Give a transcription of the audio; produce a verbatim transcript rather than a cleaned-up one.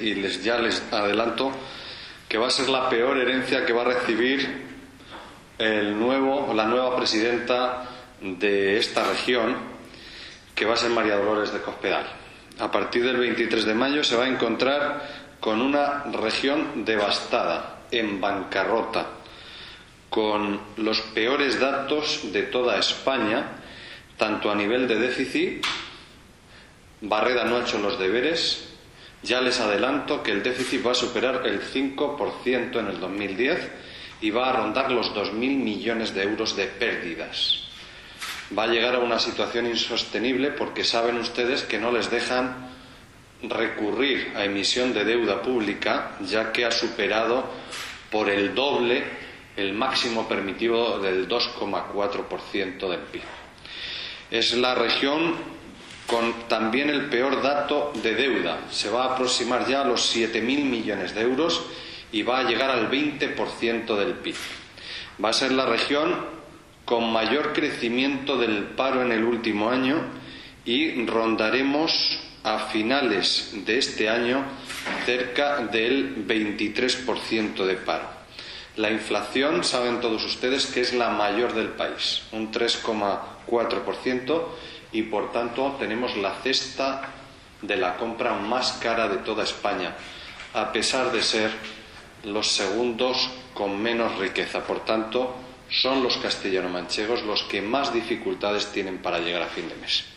y les, ya les adelanto que va a ser la peor herencia que va a recibir el nuevo, la nueva presidenta de esta región, que va a ser María Dolores de Cospedal. A partir del veintitrés de mayo se va a encontrar con una región devastada, en bancarrota, con los peores datos de toda España, tanto a nivel de déficit. Barreda no ha hecho los deberes. Ya les adelanto que el déficit va a superar el cinco por ciento en el dos mil diez y va a rondar los dos mil millones de euros de pérdidas. Va a llegar a una situación insostenible porque saben ustedes que no les dejan recurrir a emisión de deuda pública, ya que ha superado por el doble el máximo permitido del dos coma cuatro por ciento del P I B. Es la región con también el peor dato de deuda. Se va a aproximar ya a los siete mil millones de euros y va a llegar al veinte por ciento del P I B. Va a ser la región con mayor crecimiento del paro en el último año y rondaremos a finales de este año cerca del veintitrés por ciento de paro. La inflación, saben todos ustedes que es la mayor del país, un tres coma cuatro por ciento, y por tanto tenemos la cesta de la compra más cara de toda España, a pesar de ser los segundos con menos riqueza. Por tanto, son los castellano-manchegos los que más dificultades tienen para llegar a fin de mes.